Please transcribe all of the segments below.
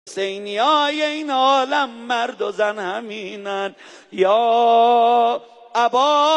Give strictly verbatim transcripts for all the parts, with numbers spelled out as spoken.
حسینیای این عالم مرد و زن همینن. یا ابا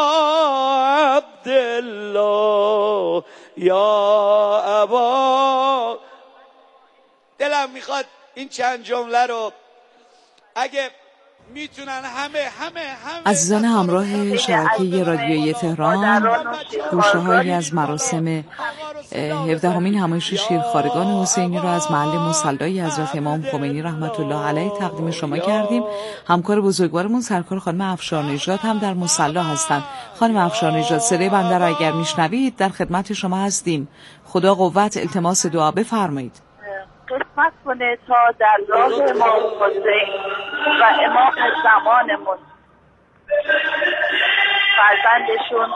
عبدالله، یا ابا. دلم میخواد این چند جمله رو اگه میتونن همه همه همه عزیزان همراه شبکه رادیویی تهران، گوشه هایی از مراسم هفدهمین همایش شیرخوارگان حسینی را از محل مصلی حضرت امام خمینی رحمت الله علیه تقدیم شما کردیم. همکار بزرگوارمون سرکار خانم افشارنژاد هم در مصلی هستند. خانم افشارنژاد، صدای بنده را اگر میشنوید در خدمت شما هستیم. خدا قوت، التماس دعا بفرمایید. قسمت کنه تا در راه امام حسین و امام زمانمون فرزندشون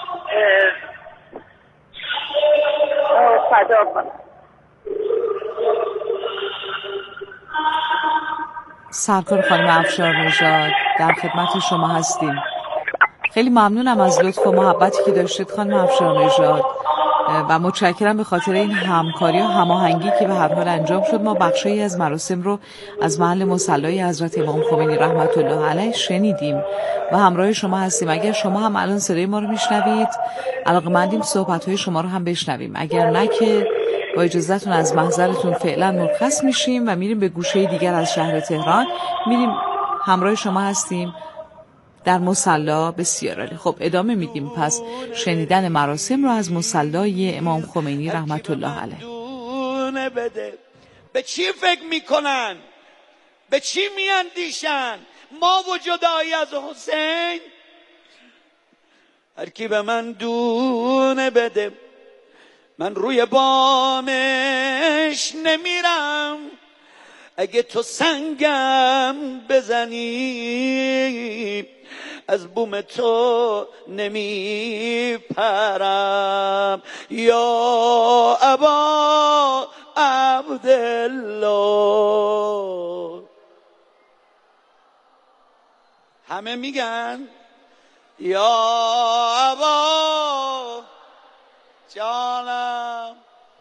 فدا کنه. سرکار خانم افشارنژاد در خدمت شما هستیم. خیلی ممنونم از لطف و محبتی که داشتید خانم افشارنژاد و متشکرم به خاطر این همکاری و هماهنگی که به هر حال انجام شد. ما بخشی از مراسم رو از محل مصلی حضرت امام خمینی رحمت الله علیه شنیدیم و همراه شما هستیم. اگر شما هم الان صدای ما رو میشنوید، علاقه‌مندیم صحبت‌های شما رو هم بشنویم. اگر نه که با اجازهتون از محضرتون فعلا مرخص میشیم و میریم به گوشه دیگر از شهر تهران. میریم همراه شما هستیم در مصلی. بسیار عالی. خب ادامه میدیم پس شنیدن مراسم رو از مصلی امام خمینی رحمت الله علیه. به چی فکر میکنن؟ به چی میاندیشن؟ ما و جدایی از حسین. هر کی به من دونه بده، من روی بامش نمیرم. اگه تو سنگم بزنی، از بوم تو نمی پرم. یا ابا عبدالله. همه میگن یا ابا جانم.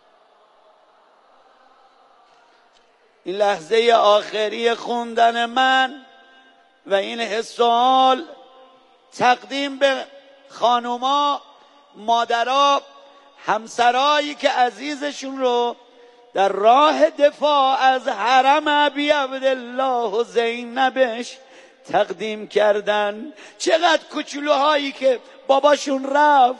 این لحظه آخری خوندن من و این حسال تقدیم به خانوما، مادرها، همسرایی که عزیزشون رو در راه دفاع از حرم ابی عبدالله و زینبش تقدیم کردن. چقدر کوچولوهایی که باباشون رفت،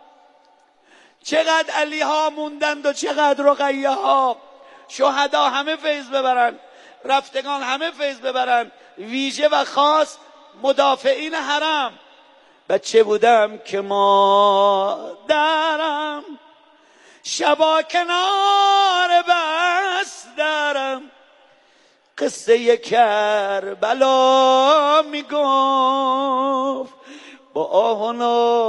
چقدر علی ها موندند و چقدر رقیه ها. شهدا همه فیض ببرن، رفتگان همه فیض ببرن، ویژه و خاص مدافعین حرم. بچه بودم که مادرم شبا کنار بس دارم، قصه کربلا میگفت با آه و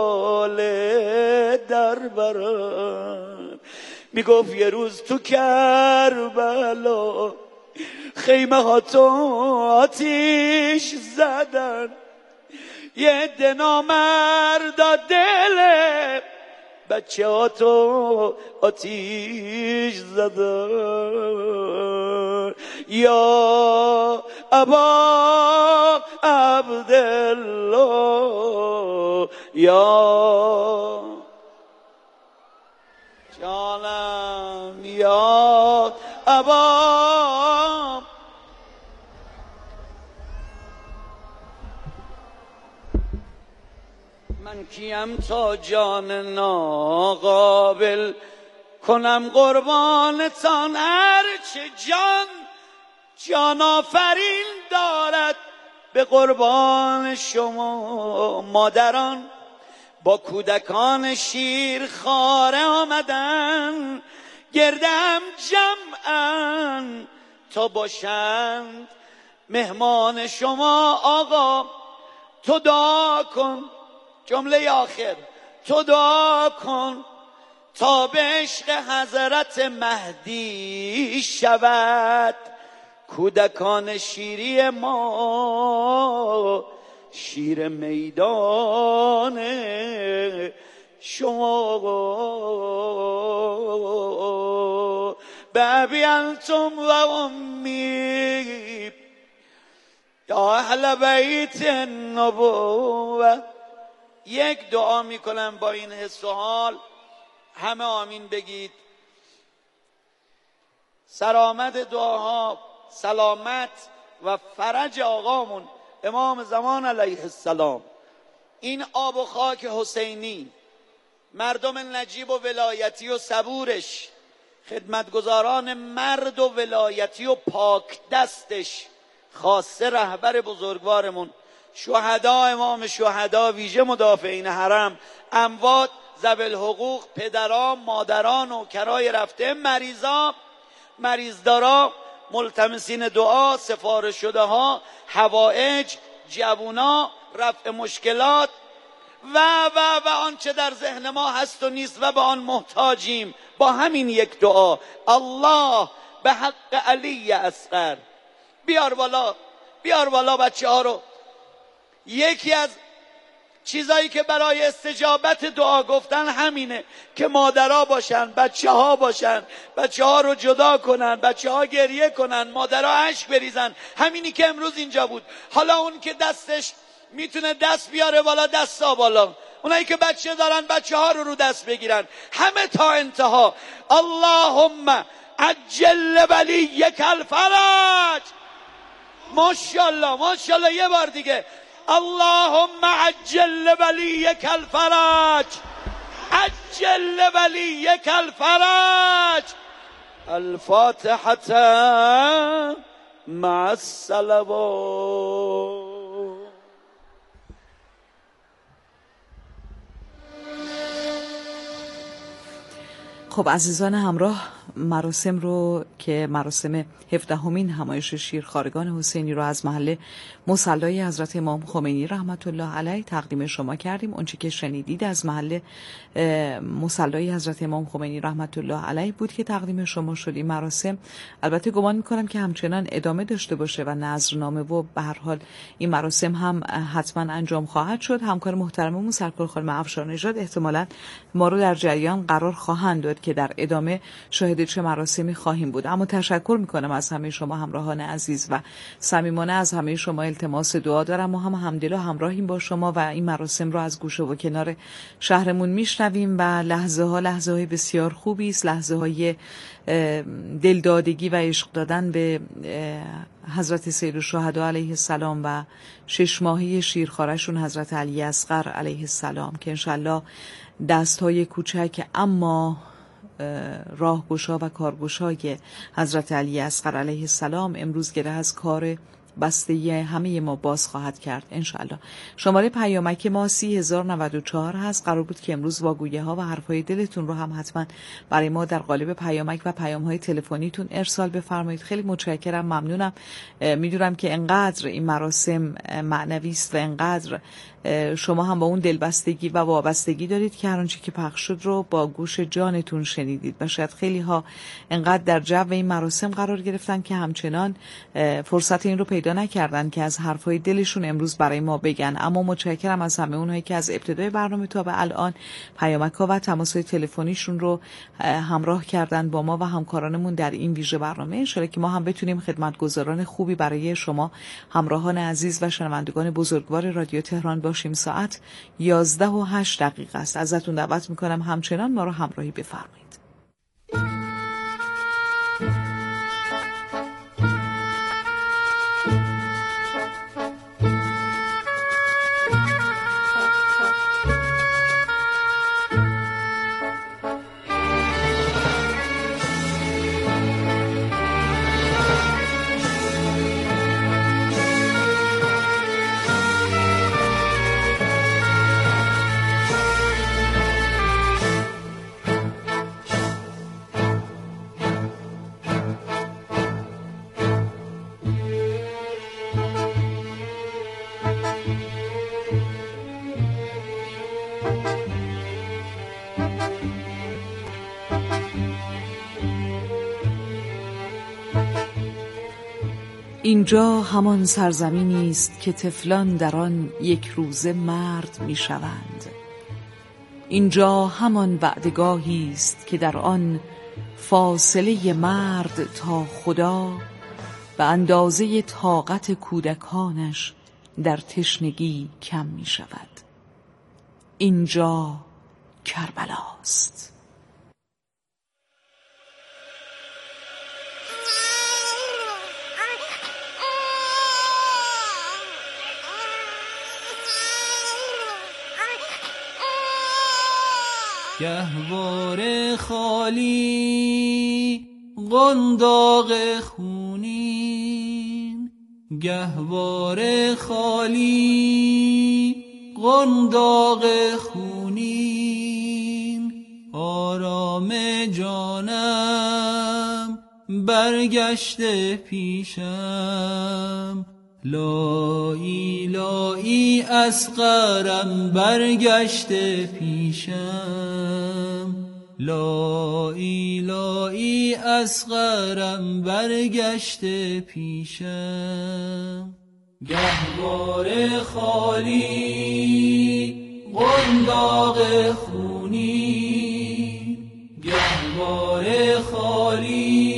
ناله در برم. میگفت یه روز تو کربلا خیمه ها تو آتیش زدن، یه عده نامردا دل بچه ها تو آتیش زدن. یا ابا عبدالله، یا جانم، یا ابا. من کیم تا جان ناقابل کنم قربانتان، هرچه جان جان آفرین دارد به قربان شما. مادران با کودکان شیر خاره آمدن، گردم جمعن تا باشند مهمان شما. آقا تو دعا کن، جمله آخر، تو دعا کن تا به عشق حضرت مهدی شود کودکان شیری ما، شیر میدان شما. بأبي أنتم و أمی یا اهل بیت النبوة. یک دعا میکنم با این حس و حال، همه آمین بگید. سرآمد دعاها، سلامت و فرج آقامون امام زمان علیه السلام، این آب و خاک حسینی، مردم نجیب و ولایتی و صبورش، خدمتگزاران مرد و ولایتی و پاک دستش، خاصه رهبر بزرگوارمون، شهدا، امام شهدا، ویژه مدافعین حرم، اموات، ذوی الحقوق، پدران، مادران، نوکرای رفته، مریضا، مریضدارا، ملتمسین دعا، سفارش شده ها، حوائج، جوونا، رفع مشکلات و و و آنچه در ذهن ما هست و نیست و به آن محتاجیم. با همین یک دعا، الله به حق علی اصغر. بیار بالا، بیار بالا بچه ها رو. یکی از چیزایی که برای استجابت دعا گفتن همینه که مادرها باشن، بچه ها باشن، بچه ها رو جدا کنن، بچه ها گریه کنن، مادرها اشک بریزن. همینی که امروز اینجا بود. حالا اون که دستش میتونه دست بیاره بالا، دستا بالا. اونایی که بچه دارن بچه ها رو رو دست بگیرن، همه تا انتها. اللهم عجل ولیک الفرج. ماشاءالله ماشاءالله. یه بار دیگه، اللهم عجل ولیک الفرج، عجل ولیک الفرج. الفاتحة مع الصلوات. خب عزیزان همراه، مراسم رو که مراسم هفدهمین همایش شیرخوارگان حسینی رو از محل مصلی حضرت امام خمینی رحمت الله علیه تقدیم شما کردیم. اونچه که شنیدید از محل مصلی حضرت امام خمینی رحمت الله علیه بود که تقدیم شما شد. این مراسم البته گمان میکنم که همچنان ادامه داشته باشه و نذرنامه و به هر حال این مراسم هم حتما انجام خواهد شد. همکار محترممون سرکار خانم افشارنژاد احتمالاً ما رو در جریان قرار خواهند داد که در ادامه شاهد چه مراسمی خواهیم بود. اما تشکر میکنم از همه شما همراهان عزیز و صمیمانه از همه شما التماس دعا دارم. ما هم همدل و همراهیم با شما و این مراسم رو از گوشه و کنار شهرمون میشنویم و لحظه ها لحظه های بسیار خوبی است، لحظه های دلدادگی و عشق دادن به حضرت سیدالشهدا علیه السلام و شش ماهه شیرخوارشون حضرت علی اصغر علیه السلام که انشالله دست های کوچک اما راهگشا و کارگشای حضرت علی اصغر علیه السلام امروز گره از کار بسته همه ما باز خواهد کرد انشالله. شماره پیامک ما سی هزار و نود و چهار هست. قرار بود که امروز واگویه ها و حرفای دلتون رو هم حتما برای ما در قالب پیامک و پیام های تلفنیتون ارسال بفرمایید. خیلی متشکرم، ممنونم. میدونم که انقدر این مراسم معنوی است و انقدر شما هم با اون دلبستگی و وابستگی دارید که هر آنچه که پخش شد رو با گوش جانتون شنیدید و شاید خیلی ها انقدر در جو این مراسم قرار گرفتن که همچنان فرصت این رو پیدا نکردن که از حرفای دلشون امروز برای ما بگن. اما متشکرم از همه اونهایی که از ابتدای برنامه تا به الان پیامک‌ها و تماس‌های تلفنیشون رو همراه کردن با ما و همکارانمون در این ویژه برنامه. ان شاءالله که ما هم بتونیم خدمتگزاران خوبی برای شما همراهان عزیز و شنوندگان بزرگوار رادیو تهران باشیم. ساعت یازده و هشت دقیقه است. ازتون دعوت میکنم همچنان ما رو همراهی بفرمایید. اینجا همان سرزمینی است که طفلان در آن یک روزه مرد میشوند. اینجا همان وعدگاهی است که در آن فاصله مرد تا خدا به اندازه طاقت کودکانش در تشنگی کم می شود. اینجا کربلاست. گهواره خالی قنداق خونین، گهواره خالی قنداق خونین، آرام جانم برگشته پیشم، لایی لایی اصغرم برگشته پیشم، لایی لایی اصغرم برگشته پیشم. گهواره خالی قنداق خونی، گهواره خالی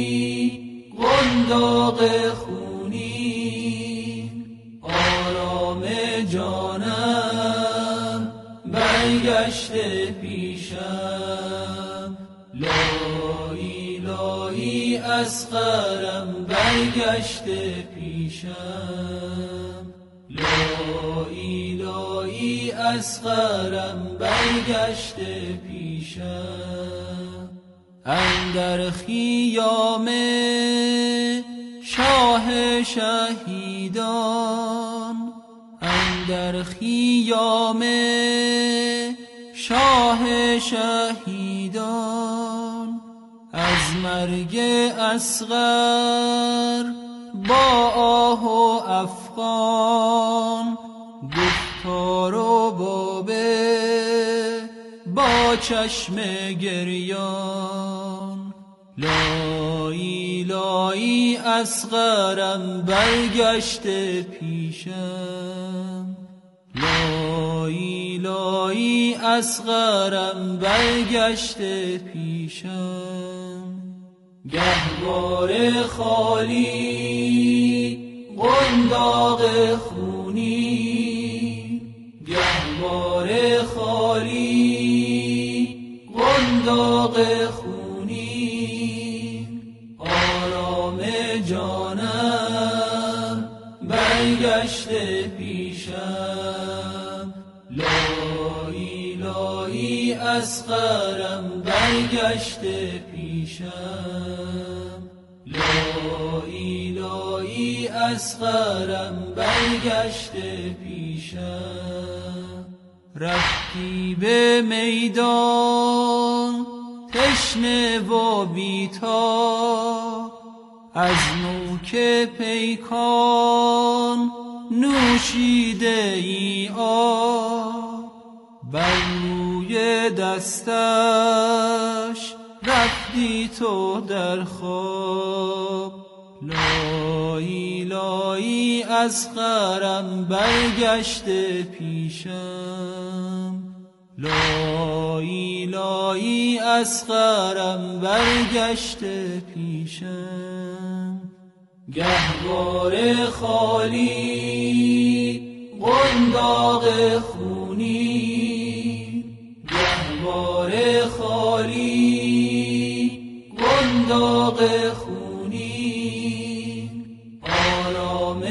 قنداق خونی، آرام جانم برگشته پیشم، لایی لایی اصغرم برگشته پیشم، لایی لایی اصغرم برگشته پیشم. اندر خیام شاه شهیدان، اندر خیام شاه شهیدان، از مرگ اصغر با آه و افغان، گفتار و بابه با چشم گریان، لایی لایی اصغرم برگشته پیشم، لایی لایی اصغرم برگشته پیشم. گهواره خالی قنداق خونی، گهواره خالی قنداق خونی، آرام جانم برگشته پیشم، لایی لایی اصغرم برگشته پیشم، لایی لایی اصغرم برگشته پیشم. رفتی به میدان تشنه و بی‌تا، از نوک پیکان نوشیده ای آب، بر روی دستش رفتی تو در خواب، لایی لایی اصغرم برگشته پیشم، لایی لایی اصغرم برگشته پیشم. گهواره خالی قنداق خونی، گهواره خالی قنداق خونی، آرام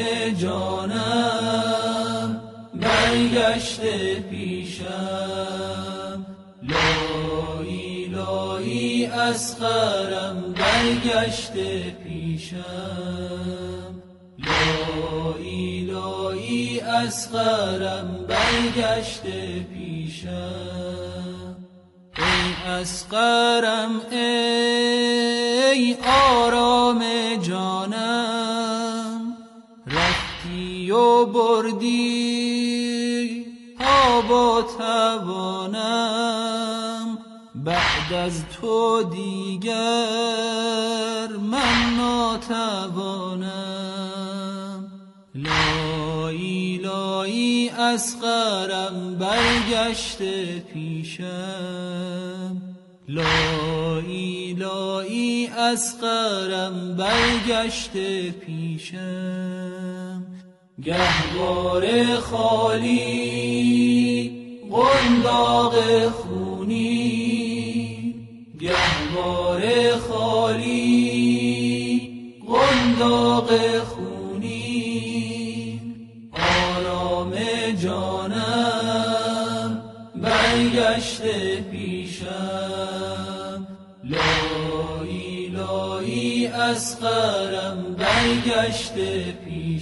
جانم برگشته پیشم، لایی لایی اصغرم برگشته پیشم، لایی لایی اصغرم برگشته پیشم. ای اصغرم ای آرام جانم، رفتی و بردی ها با توانم، بعد از تو دیگر من ناتوانم، لایی لایی اصغرم برگشته پیشم، لایی لایی اصغرم برگشته پیشم، گهواره خالی قنداق خونی، گهواره خالی قنداق خونی، آرام جانم برگشته پیشم، لایی لایی اصغرم برگشته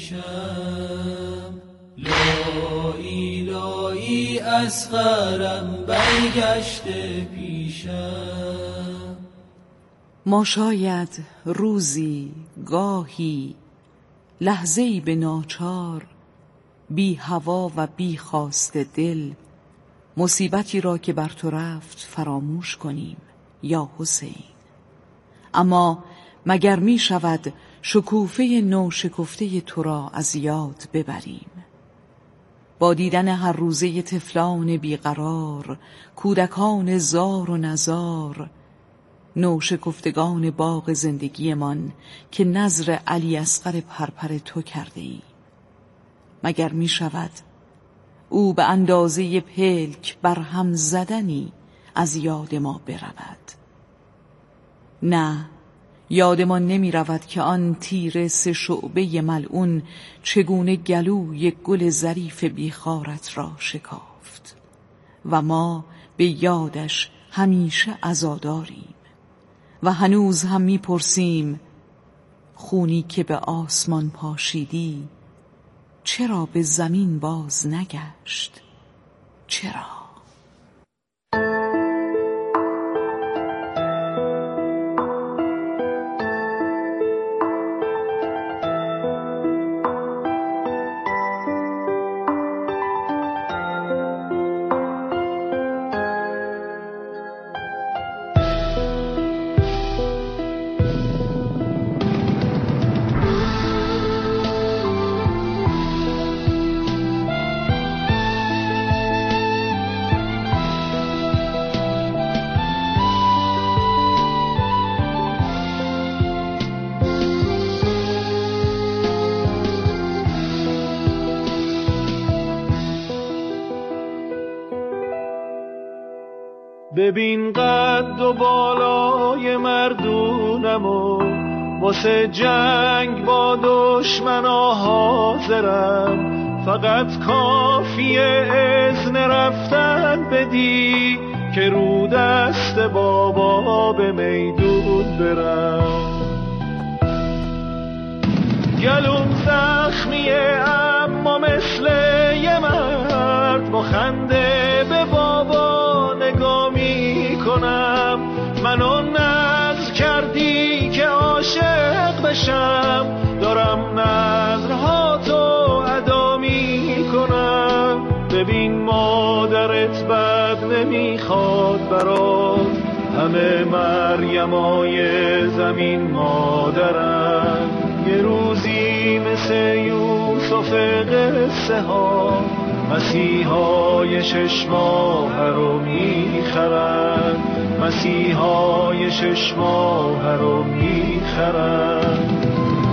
پیشم، لایی لایی اصغرم برگشته پیشم. ما شاید روزی گاهی لحظه‌ای به ناچار بی هوا و بی خواست دل مصیبتی را که بر تو رفت فراموش کنیم یا حسین، اما مگر می شود شکوفه نو شکفته تو را از یاد ببریم؟ با دیدن هر روزه طفلان بیقرار، کودکان زار و نزار، نو شکفتگان باغ زندگیمان که نذر علی اصغر پرپر تو کرده ای، مگر می شود او به اندازه پلک بر هم زدنی از یاد ما برود؟ نه، یادمان نمی رود که آن تیر سه شعبه ملعون چگونه گلوی گل ظریف بیخارت را شکافت و ما به یادش همیشه عزاداریم و هنوز هم می پرسیم خونی که به آسمان پاشیدی چرا به زمین باز نگشت؟ چرا؟ ببین قد و بالای مردونم و واسه جنگ با دشمنا حاضرم، فقط کافیه اذن رفتن بدی که رو دست بابا به میدون برم. گلوم زخمیه اما مثل یه مرد با خنده به بابا نگاه می کنم. منو نذر کردی که عاشق بشم، دارم نذرها تو ادا می کنم. ببین مادرت بد نمیخواد برات، همه مریمای زمین مادرم. یه روزی مثل یوسف قصه ها مسیحای شش ماه رو میخرن، مسیحای شش ماه رو میخرن.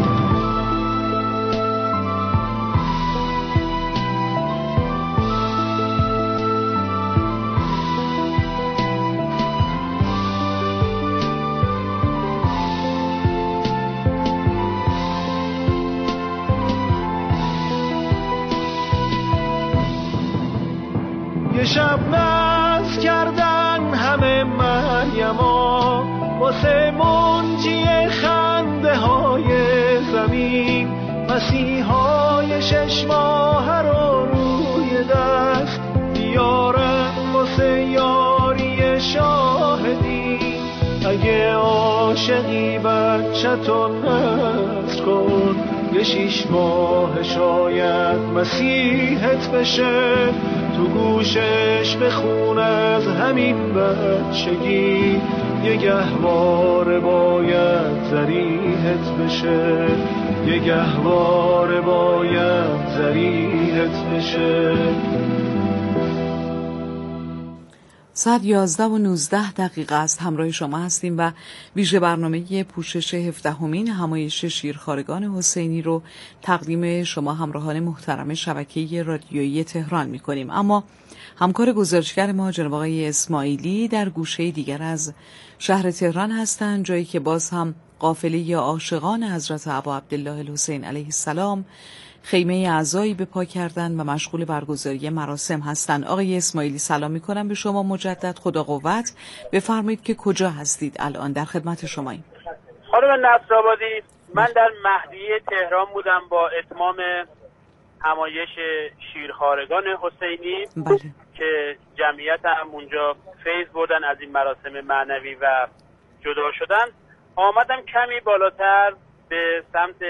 یه شب ناز کردن همه مریما واسه منجی خنده های زمین، مسیحای شش ماه رو روی دست بیارن واسه یاری شاهدی. اگه عاشقی بچه‌تو نذر کن، یه شیش ماه شاید مسیحت بشه. تو گوشش بخون از همین بچگی، یه گهواره باید ذریحت بشه، یه گهواره باید ذریحت بشه. ساعت یازده و نوزده دقیقه است. همراه شما هستیم و ویژه برنامه پوشش هفدهمین همایش شیرخوارگان حسینی رو تقدیم شما همراهان محترم شبکه رادیویی تهران می‌کنیم. اما همکار گزارشگر ما جناب آقای اسماعیلی در گوشه دیگر از شهر تهران هستند، جایی که باز هم قافله عاشقان حضرت ابا عبدالله الحسین علیه السلام خیمه اعضایی به پا کردن و مشغول برگزاری مراسم هستند. آقای اسماعیلی سلام می‌کنم به شما مجدد. خدا قوت. بفرمایید که کجا هستید الان؟ در خدمت شماییم. خانم نصرآبادی، من در مهدیه تهران بودم با اتمام همایش شیرخوارگان حسینی. بله. که جمعیت هم اونجا فیض بردن از این مراسم معنوی و جدا شدن. آمدم کمی بالاتر به سمت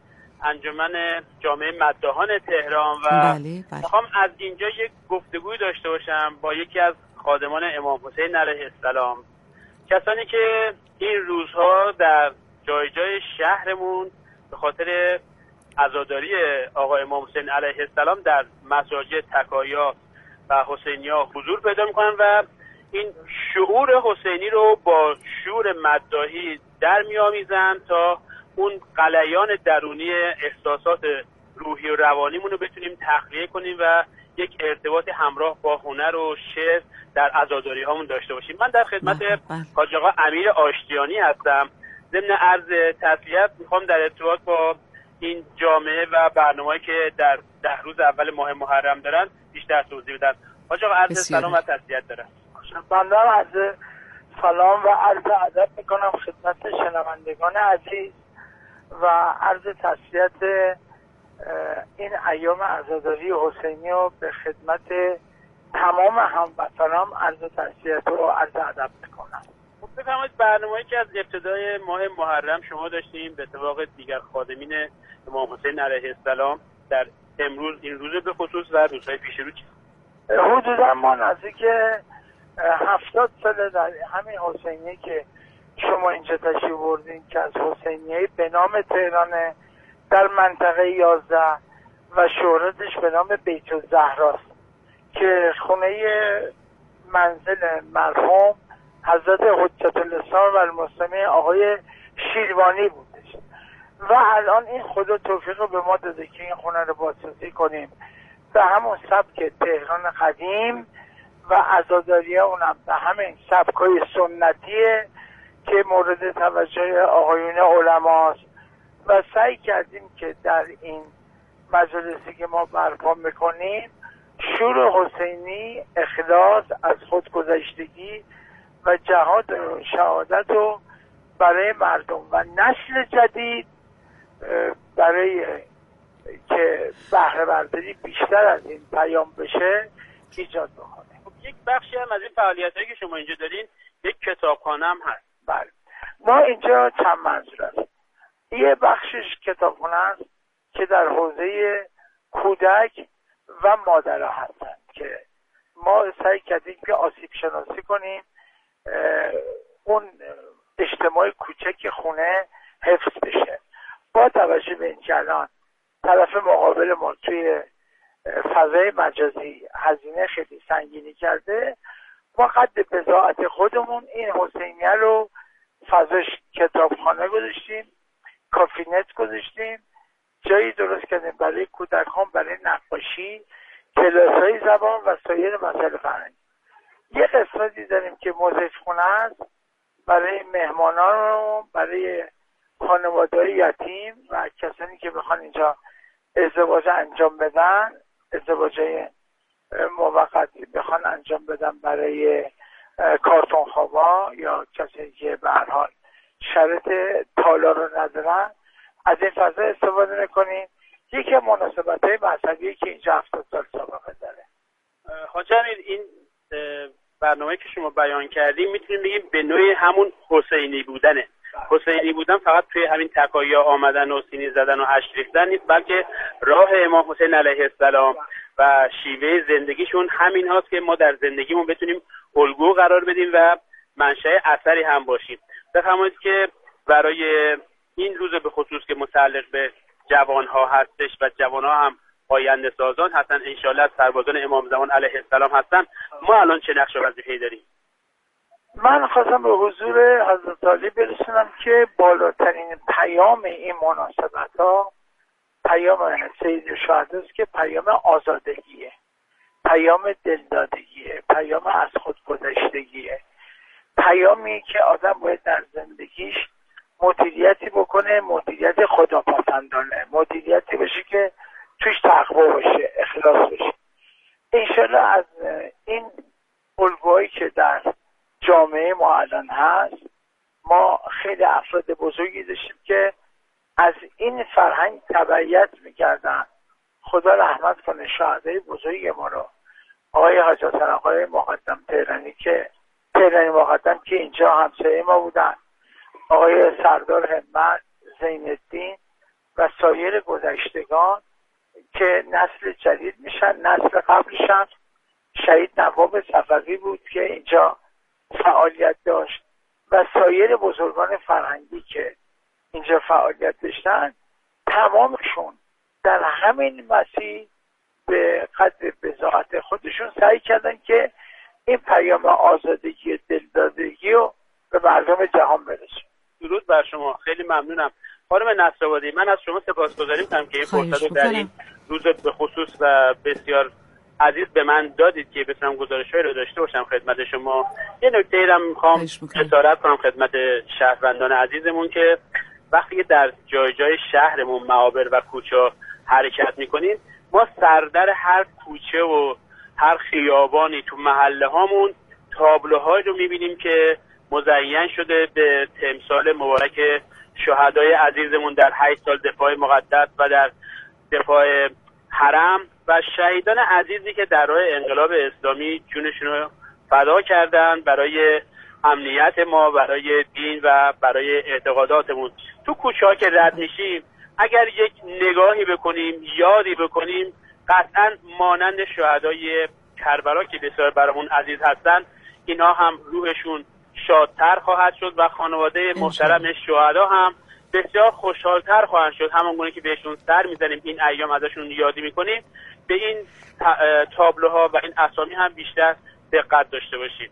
انجمن جامعه مداحان تهران و بله بله. میخوام از اینجا یک گفتگوی داشته باشم با یکی از خادمان امام حسین علیه السلام، کسانی که این روزها در جای جای شهرمون به خاطر عزاداری آقا امام حسین علیه السلام در مساجد تکایا و حسینیا حضور پیدا میکنن و این شعور حسینی رو با شور مداحی در میآمیزن تا اون غلیان درونی احساسات روحی و روانیمون رو بتونیم تخلیه کنیم و یک ارتباط همراه با هنر و شعر در عزاداری هامون داشته باشیم. من در خدمت حاج آقا امیر آشتیانی هستم. ضمن عرض تسلیت میخوام در ارتباط با این جامعه و برنامه‌ای که در ده روز اول ماه محرم دارن بیشتر توضیح بدن. حاج آقا عرض سلام و تسلیت دارم. بنده عرض سلام و عرض ادب میکنم خدمت شنوندگان عزیز و عرض تسلیت این ایام عزاداری حسینی رو به خدمت تمام هموطنان عرض تسلیت و عرض ادب میکنم. خب بفرمایید برنامه‌ای که از ابتدای ماه محرم شما داشتیم به اتفاق دیگر خادمین امام حسین علیه السلام در امروز این روز به خصوص و روزهای پیش رو چی؟ حدودا ما نزدیک هفتاد ساله در همین حسینی که شما اینجا تشریف بردین که از حسینیه به نام تهران در منطقه یازده و شهرتش به نام بیت الزهراست که خونه منزل مرحوم حضرت حجت الاسلام و المسلمین آقای شیروانی بودش و الان این خدا توفیق رو به ما داده که این خونه رو بازسازی کنیم به همون سبک تهران قدیم و عزاداری اونم به همین سبکای سنتیه که مورد توجه آقایون علماست و سعی کردیم که در این مجلسی که ما برپا میکنیم شور حسینی، اخلاص، از خودگذشتگی و جهاد و شهادت رو برای مردم و نسل جدید برای که بهره برداری بیشتر از این پیام بشه ایجاد بکنه. خب یک بخشی هم از این فعالیتایی که شما اینجا دارین یک کتابخانه هم هست. بله. ما اینجا چند منظور است. یه بخشش کتابخانه است که در حوزه کودک و مادرها هستند که ما سعی کردیم که آسیب شناسی کنیم اون اجتماع کوچک خونه حفظ بشه. با توجه به این که الان طرف مقابل ما توی فضای مجازی هزینه خیلی سنگینی کرده، ما قد بضاعت خودمون این حسینیه رو فضاش کتابخانه گذاشتیم، کافینت گذاشتیم، جایی درست کردیم برای کودکان، برای نقاشی، کلاس‌های زبان و سایر مسائل فرهنگی. یه قسمتی داریم که موزیف خونه است برای مهمانان، برای خانواده‌های یتیم و کسانی که بخوان اینجا ازدواج انجام بدن، ازدواجای موقتی بخوان انجام بدن برای کارتون خوابا یا کسی که به هر حال شرط طلا رو ندارن، از این فضا استفاده میکنیم. یکی از مناسبت‌های مذهبی که اینجا هفتاد سال سابقه داره. حاج امیر، این برنامه که شما بیان کردیم میتونیم بگیم به نوعی همون حسینی بودنه. حسینی بودن فقط توی همین تکایا آمدن و سینی زدن و اشک ریختن نیست، بلکه راه امام حسین علیه السلام و شیوه زندگیشون همین هاست که ما در زندگیمون بتونیم الگو قرار بدیم و منشأ اثری هم باشیم. بفرمایید که برای این روز به خصوص که متعلق به جوانها هستش و جوانها هم آینده سازان هستن، انشالله سربازان امام زمان علیه السلام هستن. ما الان چه نقش و وظیفه‌ای داریم؟ من خواستم به حضور حضرت عالی برسونم که بالاترین پیام این مناسبت ها پیام سید الشهدا است که پیام آزادگیه، پیام دلدادگیه، پیام از خود گذشتگیه، پیامی که آدم باید در زندگیش مدیریتی بکنه، مدیریت خداپسندانه، مدیریتی باشه که توش تقوا باشه، اخلاص باشه. انشالله از این الگوهایی که در جامعه ما الان هست، ما خیلی افراد بزرگی داشتیم که از این فرهنگ تبعیت میکردن. خدا رحمت کنه شهدای بزرگ ما رو، آقای حاج حسن آقای مقدم تهرانی که تهرانی مقدم که اینجا همسایه ما بودن، آقای سردار همت، زین الدین و سایر گذشتگان که نسل جدید میشن. نسل قبلش هم شهید نواب صفوی بود که اینجا فعالیت داشت و سایر بزرگان فرهنگی که اینجا فعالیت داشتن، تمامشون در همین مسیر به قدر بضاعت خودشون سعی کردن که این پیام آزادگی دلدادگی رو به مردم جهان برسون. درود بر شما، خیلی ممنونم خانم نصرآبادی. من از شما سپاسگزاری می‌کنم که این فرصت رو در این روز به خصوص و بسیار عزیز به من دادید که بتونم گزارش‌هایی رو داشته باشم خدمت شما. یه نکته‌ای رو می‌خوام اشاره کنم خدمت شهروندان عزیزمون که وقتی در جای جای شهرمون معابر و کوچه حرکت می‌کنیم، ما سردر هر کوچه و هر خیابانی تو محله هامون تابلوهایی رو می‌بینیم که مزین شده به تمثال مبارک شهدای عزیزمون در هشت سال دفاع مقدس و در دفاع حرم و شهیدان عزیزی که در راه انقلاب اسلامی جونشون رو فدا کردن برای امنیت ما، برای دین و برای اعتقاداتمون. تو کوچه ها که رد میشیم اگر یک نگاهی بکنیم، یادی بکنیم، قطعا مانند شهدای کربلا که بسیار برامون عزیز هستن، اینا هم روحشون شادتر خواهد شد و خانواده محترم شهدا هم بسیار خوشحالتر خواهند شد. همونگونه که بهشون سر میزنیم این ایام ازشون یادی میکنیم، به این تابلوها و این اسامی هم بیشتر دقت داشته باشیم.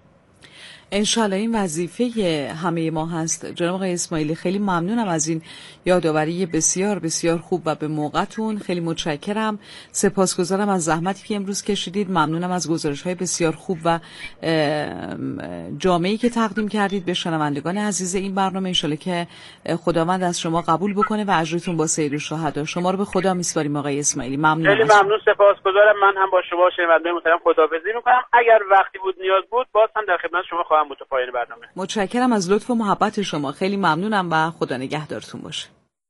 انشالله این وظیفه همه ما هست. جناب آقای اسماعیلی خیلی ممنونم از این یادآوری بسیار بسیار خوب و به موقعتون. خیلی متشکرم، سپاسگزارم از زحمتی که امروز کشیدید. ممنونم از گزارش‌های بسیار خوب و جامعی که تقدیم کردید به شنوندگان عزیز این برنامه. انشالله که خداوند از شما قبول بکنه و اجرتون با سید الشهدا. شما رو به خدا میسپاریم آقای اسماعیلی. ممنونم. خیلی ممنون، سپاسگزارم. من هم با شما شنوندگان محترم خداحافظی می‌کنم. اگر وقتی بود نیاز بود باز هم در خدمت شما خواهم بود تا پایان برنامه. متشکرم از لطف و محبت شما. خیلی ممنونم و خدا نگهدارتون باشه.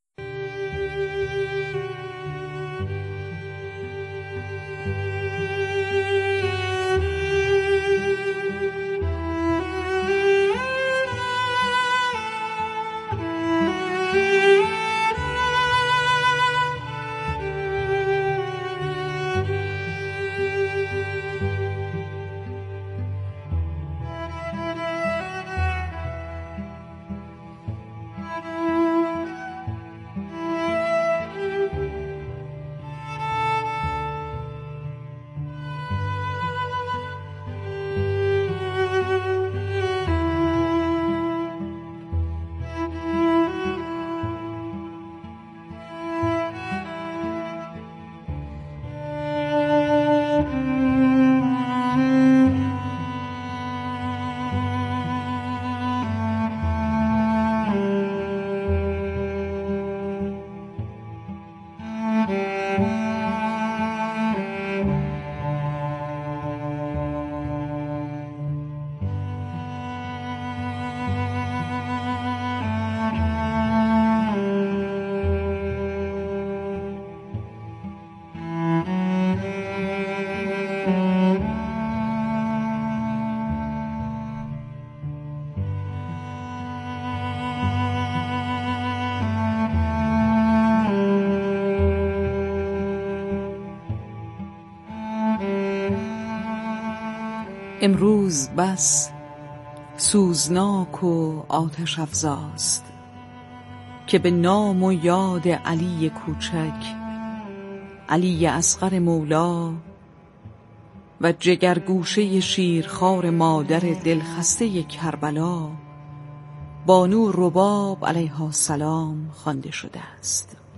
امروز بس سوزناک و آتش افزاست که به نام و یاد علی کوچک علی اصغر مولا و جگرگوشه شیرخوار مادر دلخسته کربلا بانو رباب علیها السلام خوانده شده است.